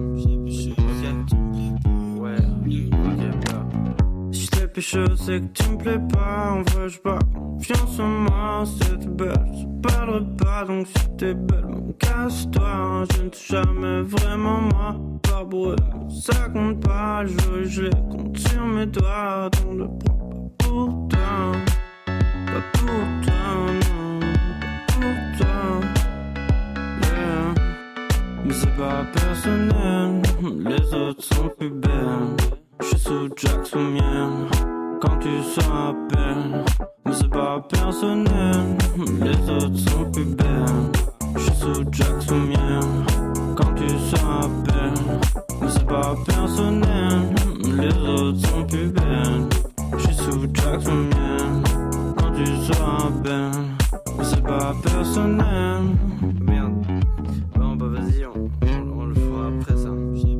Ouais, ok, bah. Si je t'ai pécho, c'est que tu me plais pas. En vrai, j'ai pas confiance en moi. Si t'es belle, je parlerai pas. Donc si t'es belle, casse-toi. Je ne suis jamais vraiment moi. Pas pour eux, ça compte pas. Je les compte sur mes doigts. Donc ne prends pas pour toi. Pas pour toi, non. Pas pour toi. Yeah. Mais c'est pas personnel. Les autres sont plus belles. Je suis sous Jack sous miel, quand tu seras belle. Mais c'est pas personnel, les autres sont plus belles. Je suis sous Jack sous miel, quand tu seras belle. Mais c'est pas personnel, les autres sont plus belles. Je suis sous Jack sous miel, quand tu seras belle. Mais c'est pas personnel. Merde. Bon bah vas-y, on le fera après ça.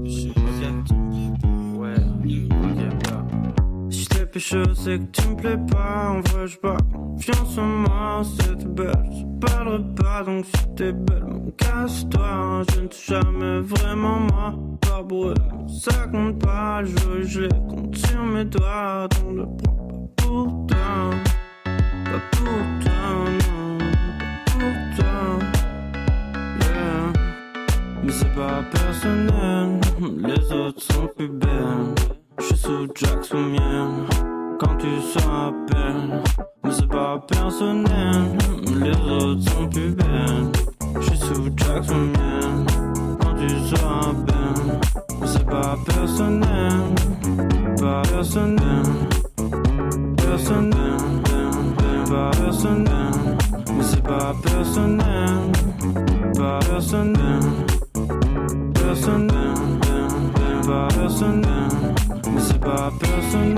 Pécho, c'est que tu me plais pas. En vrai, j'ai pas confiance en moi. Si t'es belle, je parlerai pas. Donc si t'es belle, casse-toi. Je ne suis jamais vraiment moi. Pas pour eux, ça compte pas. Je les compte sur mes doigts. Donc ne prends pas pour toi. Pas pour toi, non. Pas pour toi. Yeah. Mais c'est pas personnel. Les autres sont plus belles. Je suis sous Jack sous miel, quand tu seras belle. Mais c'est pas personnel, les autres sont plus belles. Je suis sous Jack sous miel, quand tu seras belle. Mais c'est pas personnel, pas personnel. Personnel, pas personnel. Mais c'est pas personnel, pas personnel. Personnel, pas personnel. Mais c'est pas personnel.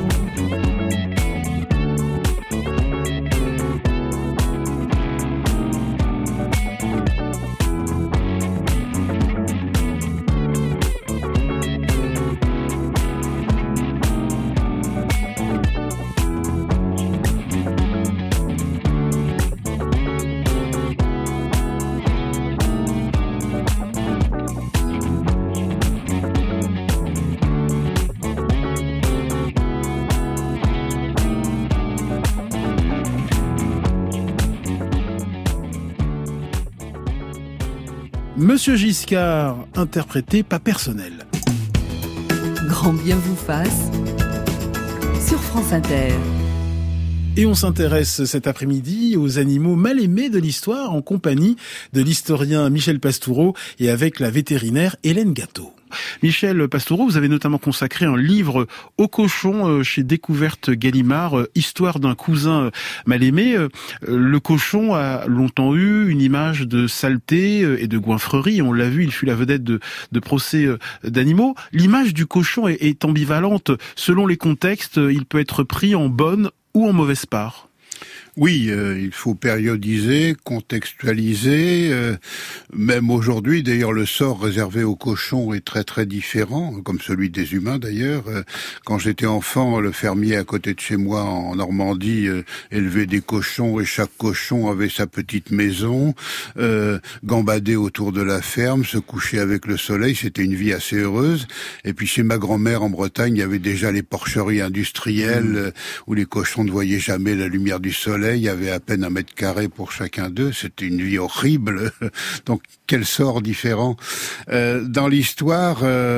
Monsieur Giscard, interprété pas personnel. Grand bien vous fasse sur France Inter. Et on s'intéresse cet après-midi aux animaux mal aimés de l'histoire en compagnie de l'historien Michel Pastoureau et avec la vétérinaire Hélène Gâteau. Michel Pastoureau, vous avez notamment consacré un livre au cochon chez Découverte Gallimard, Histoire d'un cousin mal aimé. Le cochon a longtemps eu une image de saleté et de goinfrerie. On l'a vu, il fut la vedette de procès d'animaux. L'image du cochon est ambivalente. Selon les contextes, il peut être pris en bonne ou en mauvaise part. Oui, il faut périodiser, contextualiser. Même aujourd'hui, d'ailleurs, le sort réservé aux cochons est très très différent, comme celui des humains d'ailleurs. Quand j'étais enfant, le fermier à côté de chez moi en Normandie élevait des cochons et chaque cochon avait sa petite maison, gambadait autour de la ferme, se couchait avec le soleil. C'était une vie assez heureuse. Et puis chez ma grand-mère en Bretagne, il y avait déjà les porcheries industrielles où les cochons ne voyaient jamais la lumière du soleil. Il y avait à peine 1 mètre carré pour chacun d'eux. C'était une vie horrible. Donc, quel sort différent. Dans l'histoire,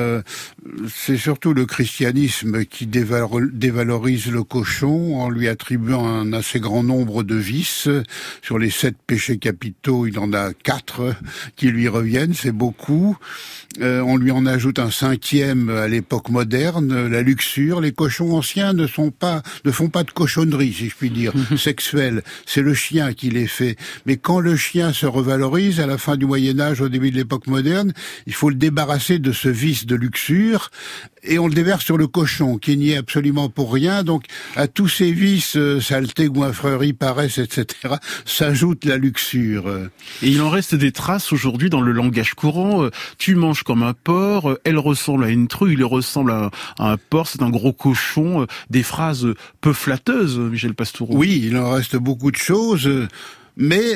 c'est surtout le christianisme qui dévalorise le cochon en lui attribuant un assez grand nombre de vices. Sur les 7 péchés capitaux, il en a 4 qui lui reviennent. C'est beaucoup. On lui en ajoute un 5e à l'époque moderne, la luxure. Les cochons anciens ne font pas de cochonnerie, si je puis dire, sexuelle. C'est le chien qui les fait. Mais quand le chien se revalorise, à la fin du Moyen-Âge, au début de l'époque moderne, il faut le débarrasser de ce vice de luxure et on le déverse sur le cochon, qui n'y est absolument pour rien. Donc, à tous ces vices, saleté, goinfrerie, paresse, etc., s'ajoute la luxure. Et il en reste des traces aujourd'hui dans le langage courant. Tu manges comme un porc, elle ressemble à une true, il ressemble à un porc, c'est un gros cochon. Des phrases peu flatteuses, Michel Pastoureau. Oui, il en reste beaucoup de choses. Mais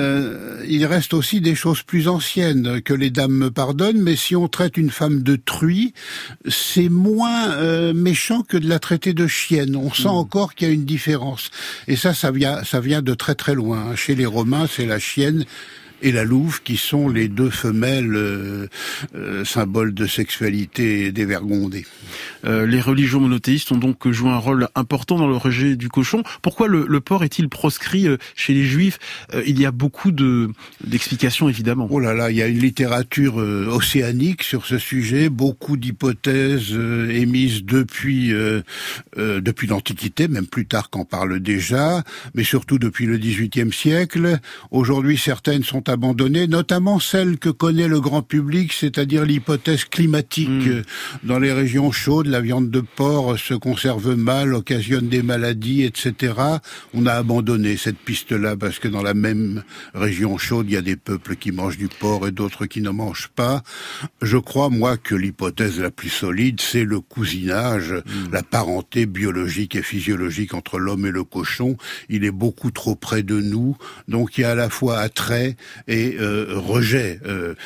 il reste aussi des choses plus anciennes que les dames me pardonnent, mais si on traite une femme de truie, c'est moins méchant que de la traiter de chienne. On sent encore qu'il y a une différence. Et ça vient de très très loin. Chez les Romains, c'est la chienne et la louve qui sont les 2 femelles symboles de sexualité dévergondée. Les religions monothéistes ont donc joué un rôle important dans le rejet du cochon. Pourquoi le porc est-il proscrit chez les Juifs? Il y a beaucoup d'explications, évidemment. Oh là là, il y a une littérature océanique sur ce sujet, beaucoup d'hypothèses émises depuis l'Antiquité, même plus tard qu'en parle déjà, mais surtout depuis le XVIIIe siècle. Aujourd'hui, certaines sont abandonnées, notamment celle que connaît le grand public, c'est-à-dire l'hypothèse climatique. Dans les régions chaudes, la viande de porc se conserve mal, occasionne des maladies, etc. On a abandonné cette piste-là parce que dans la même région chaude, il y a des peuples qui mangent du porc et d'autres qui ne mangent pas. Je crois, moi, que l'hypothèse la plus solide, c'est le cousinage, la parenté biologique et physiologique entre l'homme et le cochon. Il est beaucoup trop près de nous, donc il y a à la fois attrait et rejet.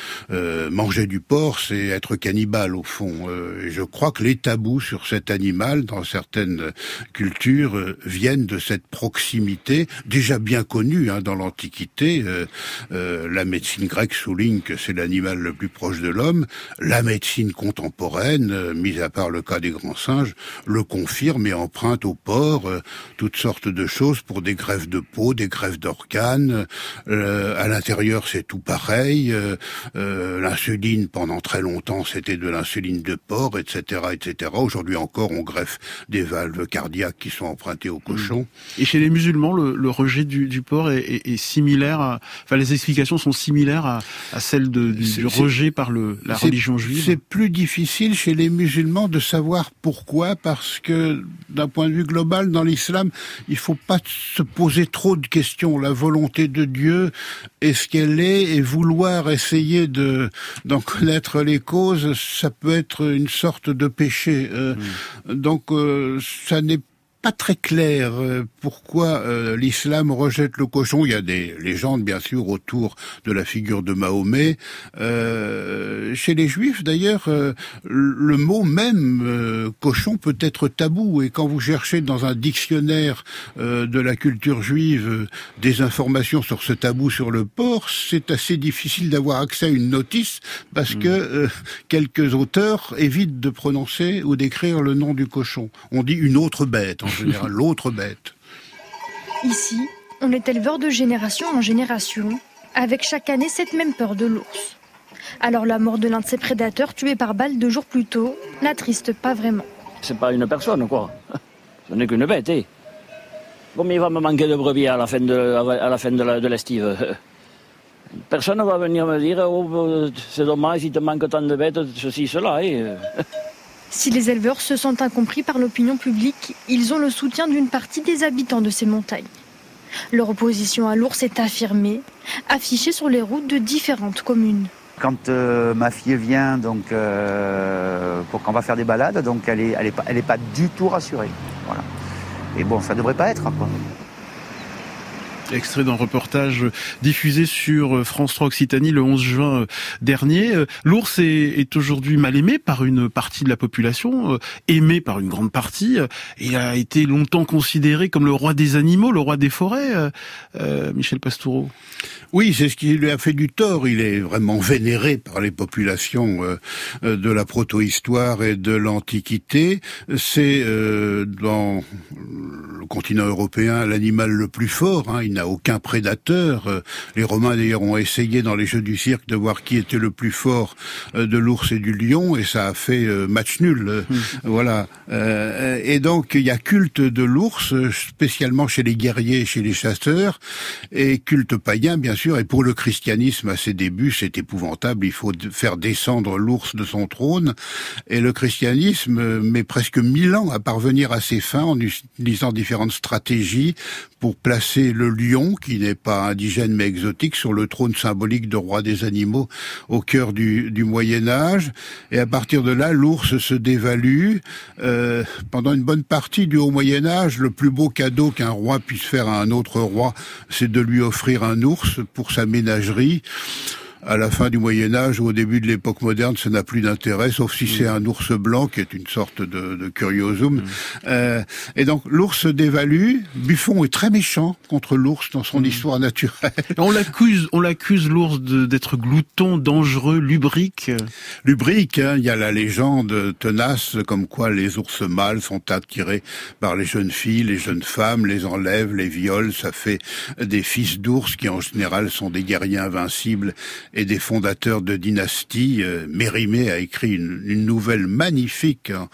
Manger du porc, c'est être cannibale au fond. Et je crois que les tabous sur cet animal, dans certaines cultures, viennent de cette proximité, déjà bien connue dans l'Antiquité. La médecine grecque souligne que c'est l'animal le plus proche de l'homme. La médecine contemporaine, mis à part le cas des grands singes, le confirme et emprunte au porc toutes sortes de choses pour des greffes de peau, des greffes d'organes. À l'intérieur, c'est tout pareil. L'insuline, pendant très longtemps, c'était de l'insuline de porc, etc., etc. Aujourd'hui encore, on greffe des valves cardiaques qui sont empruntées aux cochons. Et chez les musulmans, le rejet du porc est similaire à... Enfin, les explications sont similaires à celles du rejet par la religion juive. C'est plus difficile chez les musulmans de savoir pourquoi, parce que d'un point de vue global, dans l'islam, il faut pas se poser trop de questions. La volonté de Dieu est ce qu'elle est, et vouloir essayer d'en connaître les causes, ça peut être une sorte de péché. Donc ça n'est pas très clair pourquoi l'islam rejette le cochon. Il y a des légendes, bien sûr, autour de la figure de Mahomet. Chez les Juifs, d'ailleurs, le mot même cochon peut être tabou. Et quand vous cherchez dans un dictionnaire de la culture juive des informations sur ce tabou sur le porc, c'est assez difficile d'avoir accès à une notice parce que quelques auteurs évitent de prononcer ou d'écrire le nom du cochon. On dit une autre bête. En général, l'autre bête. Ici, on est éleveur de génération en génération, avec chaque année cette même peur de l'ours. Alors la mort de l'un de ses prédateurs, tué par balle 2 jours plus tôt, n'attriste pas vraiment. C'est pas une personne, quoi. Ce n'est qu'une bête, eh. Combien il va me manquer de brebis à la fin de l'estive? Personne ne va venir me dire oh, c'est dommage, il te manque tant de bêtes, ceci, cela, eh. Si les éleveurs se sentent incompris par l'opinion publique, ils ont le soutien d'une partie des habitants de ces montagnes. Leur opposition à l'ours est affirmée, affichée sur les routes de différentes communes. Quand ma fille vient pour qu'on va faire des balades, donc elle est pas du tout rassurée. Voilà. Et bon, ça devrait pas être, quoi. Extrait d'un reportage diffusé sur France 3 Occitanie le 11 juin dernier. L'ours est aujourd'hui mal aimé par une partie de la population, aimé par une grande partie, et a été longtemps considéré comme le roi des animaux, le roi des forêts. Michel Pastoureau. Oui, c'est ce qui lui a fait du tort. Il est vraiment vénéré par les populations de la protohistoire et de l'Antiquité. C'est dans le continent européen l'animal le plus fort. Hein. Il n'a aucun prédateur. Les Romains d'ailleurs ont essayé dans les jeux du cirque de voir qui était le plus fort de l'ours et du lion, et ça a fait match nul. Voilà. Et donc il y a culte de l'ours, spécialement chez les guerriers et chez les chasseurs, et culte païen bien sûr. Et pour le christianisme à ses débuts, c'est épouvantable. Il faut faire descendre l'ours de son trône. Et le christianisme met presque 1000 ans à parvenir à ses fins en utilisant différentes stratégies pour placer le lion, qui n'est pas indigène mais exotique, sur le trône symbolique de roi des animaux au cœur du Moyen-Âge. Et à partir de là, l'ours se dévalue. Pendant une bonne partie du Haut Moyen-Âge, le plus beau cadeau qu'un roi puisse faire à un autre roi, c'est de lui offrir un ours pour sa ménagerie. À la fin du Moyen-Âge ou au début de l'époque moderne, ça n'a plus d'intérêt, sauf si c'est un ours blanc, qui est une sorte de curiosum. Et donc, l'ours se dévalue. Buffon est très méchant contre l'ours dans son histoire naturelle. On l'accuse l'ours d'être glouton, dangereux, lubrique. Lubrique, hein. Il y a la légende tenace comme quoi les ours mâles sont attirés par les jeunes filles, les jeunes femmes, les enlèvent, les violent. Ça fait des fils d'ours qui, en général, sont des guerriers invincibles et des fondateurs de dynasties. Mérimée a écrit une nouvelle magnifique en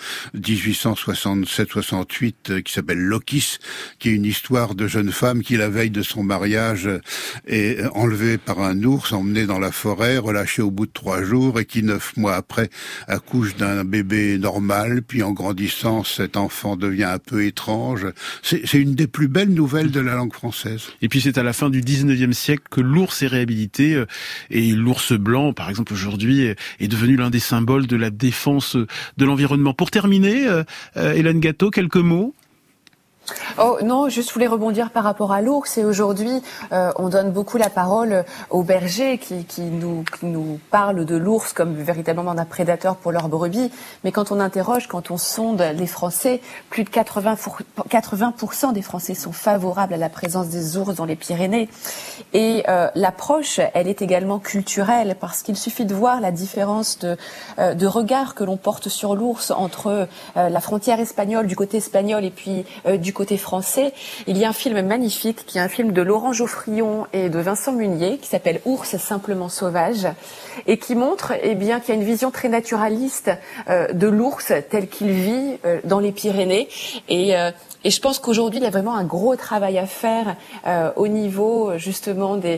1867-68 qui s'appelle Lokis, qui est une histoire de jeune femme qui, la veille de son mariage, est enlevée par un ours, emmenée dans la forêt, relâchée au bout de 3 jours, et qui 9 mois après accouche d'un bébé normal. Puis en grandissant, cet enfant devient un peu étrange. C'est une des plus belles nouvelles de la langue française. Et puis c'est à la fin du 19e siècle que l'ours est réhabilité, et l'ours blanc, par exemple, aujourd'hui, est devenu l'un des symboles de la défense de l'environnement. Pour terminer, Hélène Gâteau, quelques mots? Oh non, juste voulais rebondir par rapport à l'ours. Et aujourd'hui, on donne beaucoup la parole aux bergers qui nous parlent de l'ours comme véritablement d'un prédateur pour leurs brebis. Mais quand on interroge, quand on sonde les Français, plus de 80% des Français sont favorables à la présence des ours dans les Pyrénées. Et l'approche, elle est également culturelle, parce qu'il suffit de voir la différence de regard que l'on porte sur l'ours entre la frontière espagnole, du côté espagnol, et puis du côté français. Il y a un film magnifique qui est un film de Laurent Geoffrion et de Vincent Munier qui s'appelle Ours simplement sauvage, et qui montre qu'il y a une vision très naturaliste de l'ours tel qu'il vit dans les Pyrénées. Et je pense qu'aujourd'hui, il y a vraiment un gros travail à faire au niveau justement des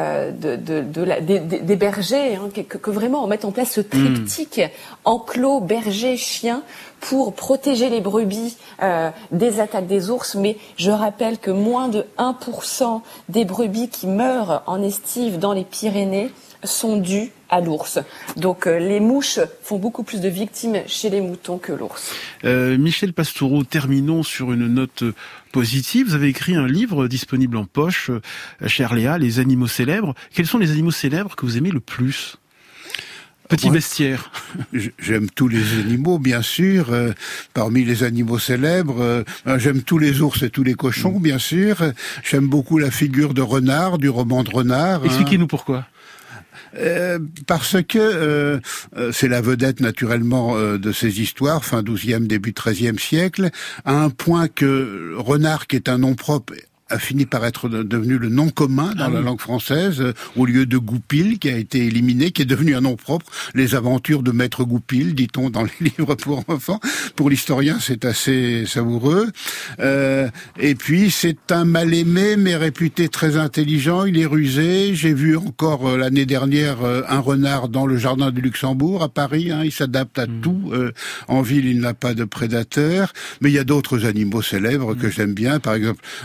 bergers, hein, que vraiment on mette en place ce triptyque enclos, berger, chien, pour protéger les brebis des attaques des ours. Mais je rappelle que moins de 1% des brebis qui meurent en estive dans les Pyrénées sont dues à l'ours. Donc les mouches font beaucoup plus de victimes chez les moutons que l'ours. Michel Pastoureau, terminons sur une note positive. Vous avez écrit un livre disponible en poche chez Arléa, Les animaux célèbres. Quels sont les animaux célèbres que vous aimez le plus ? Petit bestiaire. J'aime tous les animaux, bien sûr. Parmi les animaux célèbres, j'aime tous les ours et tous les cochons, bien sûr. J'aime beaucoup la figure de Renard, du roman de Renard. Expliquez-nous pourquoi. Parce que c'est la vedette naturellement de ces histoires, fin 12e, début 13e siècle, à un point que Renard, qui est un nom propre, a fini par être devenu le nom commun dans la langue française, au lieu de Goupil, qui a été éliminé, qui est devenu un nom propre. Les aventures de Maître Goupil, dit-on dans les livres pour enfants. Pour l'historien, c'est assez savoureux. Et puis, c'est un mal-aimé, mais réputé très intelligent. Il est rusé. J'ai vu encore l'année dernière un renard dans le jardin du Luxembourg, à Paris. Il s'adapte à tout. En ville, il n'a pas de prédateurs. Mais il y a d'autres animaux célèbres que j'aime bien. Par exemple, dans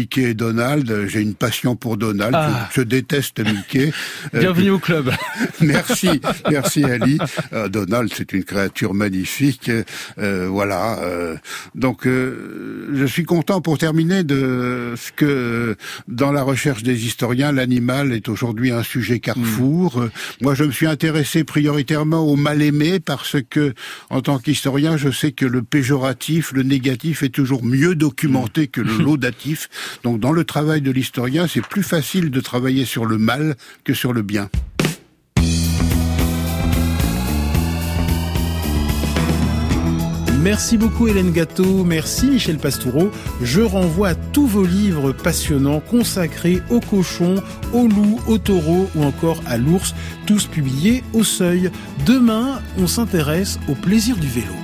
Mickey et Donald. J'ai une passion pour Donald. Je déteste Mickey. Bienvenue au club. Merci Ali. Donald, c'est une créature magnifique. Voilà. Donc, je suis content pour terminer de ce que dans la recherche des historiens, l'animal est aujourd'hui un sujet carrefour. Moi, je me suis intéressé prioritairement au mal-aimé parce que, en tant qu'historien, je sais que le péjoratif, le négatif est toujours mieux documenté que le laudatif. Donc, dans le travail de l'historien, c'est plus facile de travailler sur le mal que sur le bien. Merci beaucoup Hélène Gâteau, merci Michel Pastoureau. Je renvoie à tous vos livres passionnants consacrés aux cochons, aux loups, aux taureaux ou encore à l'ours, tous publiés au Seuil. Demain, on s'intéresse au plaisir du vélo.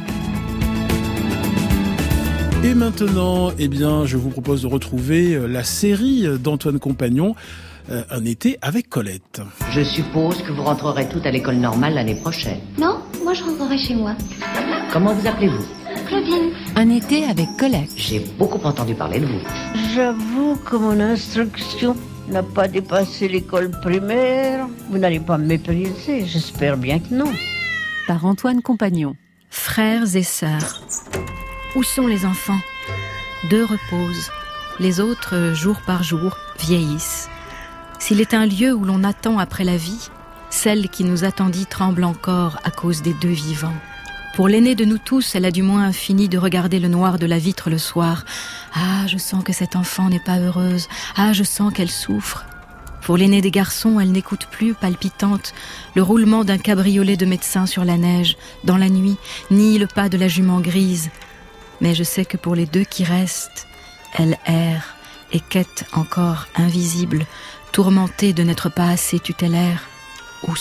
Et maintenant, je vous propose de retrouver la série d'Antoine Compagnon, Un été avec Colette. Je suppose que vous rentrerez toutes à l'école normale l'année prochaine. Non, moi je rentrerai chez moi. Comment vous appelez-vous? Claudine. Un été avec Colette. J'ai beaucoup entendu parler de vous. J'avoue que mon instruction n'a pas dépassé l'école primaire. Vous n'allez pas me mépriser, j'espère bien que non. Par Antoine Compagnon. Frères et sœurs. Où sont les enfants? 2 reposent. Les autres, jour par jour, vieillissent. S'il est un lieu où l'on attend après la vie, celle qui nous attendit tremble encore à cause des 2 vivants. Pour l'aînée de nous tous, elle a du moins fini de regarder le noir de la vitre le soir. Ah, je sens que cette enfant n'est pas heureuse. Ah, je sens qu'elle souffre. Pour l'aînée des garçons, elle n'écoute plus, palpitante, le roulement d'un cabriolet de médecin sur la neige, dans la nuit, ni le pas de la jument grise. Mais je sais que pour les 2 qui restent, elle erre et quête encore invisible, tourmentée de n'être pas assez tutélaire. Où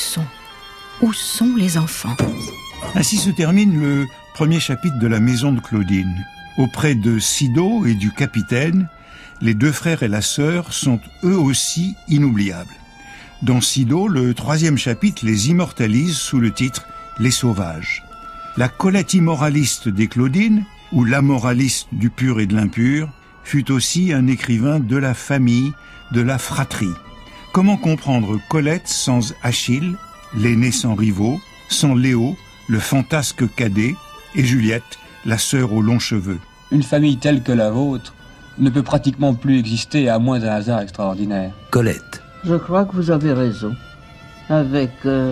sont les enfants? Ainsi se termine le premier chapitre de la maison de Claudine. Auprès de Sido et du capitaine, les 2 frères et la sœur sont eux aussi inoubliables. Dans Sido, le 3e chapitre les immortalise sous le titre « Les sauvages ». La Colette immoraliste des Claudines, ou l'amoraliste du pur et de l'impur, fut aussi un écrivain de la famille, de la fratrie. Comment comprendre Colette sans Achille, l'aîné sans rivaux, sans Léo, le fantasque cadet, et Juliette, la sœur aux longs cheveux? Une famille telle que la vôtre ne peut pratiquement plus exister à moins d'un hasard extraordinaire. Colette. Je crois que vous avez raison. Avec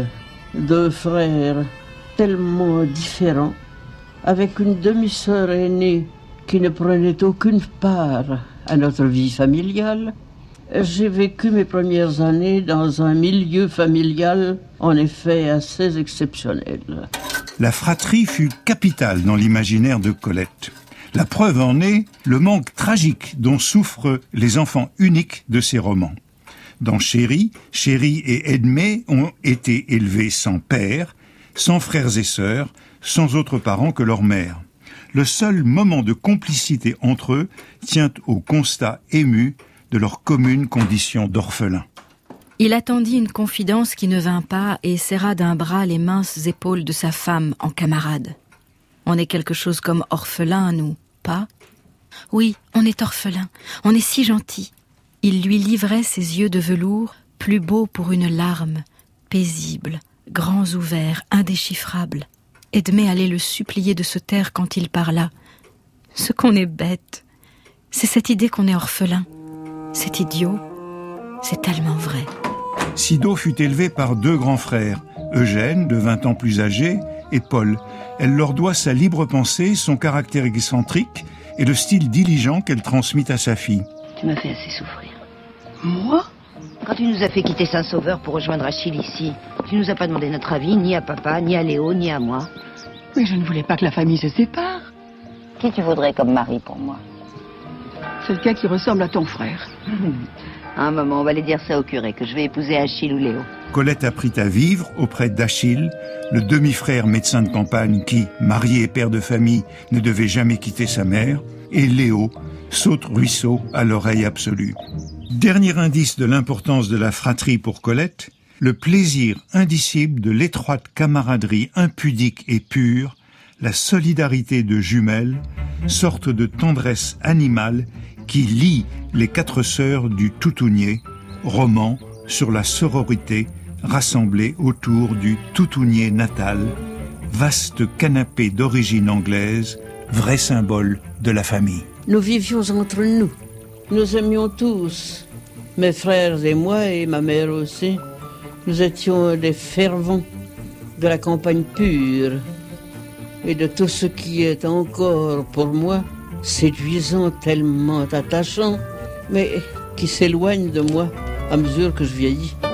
2 frères tellement différents, avec une demi-sœur aînée qui ne prenait aucune part à notre vie familiale, j'ai vécu mes premières années dans un milieu familial, en effet, assez exceptionnel. La fratrie fut capitale dans l'imaginaire de Colette. La preuve en est le manque tragique dont souffrent les enfants uniques de ses romans. Dans Chéri et Edmé ont été élevés sans père, sans frères et sœurs, sans autres parents que leur mère. Le seul moment de complicité entre eux tient au constat ému de leur commune condition d'orphelins. Il attendit une confidence qui ne vint pas et serra d'un bras les minces épaules de sa femme en camarade. On est quelque chose comme orphelin, nous, pas? Oui, on est orphelin, on est si gentil. Il lui livrait ses yeux de velours, plus beaux pour une larme, paisibles, grands ouverts, indéchiffrables. Edmé allait le supplier de se taire quand il parla. Ce qu'on est bête, c'est cette idée qu'on est orphelin. C'est idiot, c'est tellement vrai. Sido fut élevée par 2 grands frères, Eugène, de 20 ans plus âgé, et Paul. Elle leur doit sa libre pensée, son caractère excentrique et le style diligent qu'elle transmit à sa fille. Tu m'as fait assez souffrir. Moi? Quand tu nous as fait quitter Saint-Sauveur pour rejoindre Achille ici, tu nous as pas demandé notre avis, ni à papa, ni à Léo, ni à moi. Mais je ne voulais pas que la famille se sépare. Qui tu voudrais comme mari pour moi? Quelqu'un qui ressemble à ton frère. Un moment, on va aller dire ça au curé, que je vais épouser Achille ou Léo. Colette apprit à vivre auprès d'Achille, le demi-frère médecin de campagne qui, marié et père de famille, ne devait jamais quitter sa mère, et Léo, saute-ruisseau à l'oreille absolue. Dernier indice de l'importance de la fratrie pour Colette, le plaisir indicible de l'étroite camaraderie impudique et pure, la solidarité de jumelles, sorte de tendresse animale qui lie les 4 sœurs du Toutounier, roman sur la sororité rassemblée autour du Toutounier natal, vaste canapé d'origine anglaise, vrai symbole de la famille. Nous vivions entre nous. Nous aimions tous, mes frères et moi, et ma mère aussi. Nous étions des fervents de la campagne pure et de tout ce qui est encore pour moi séduisant, tellement attachant, mais qui s'éloigne de moi à mesure que je vieillis.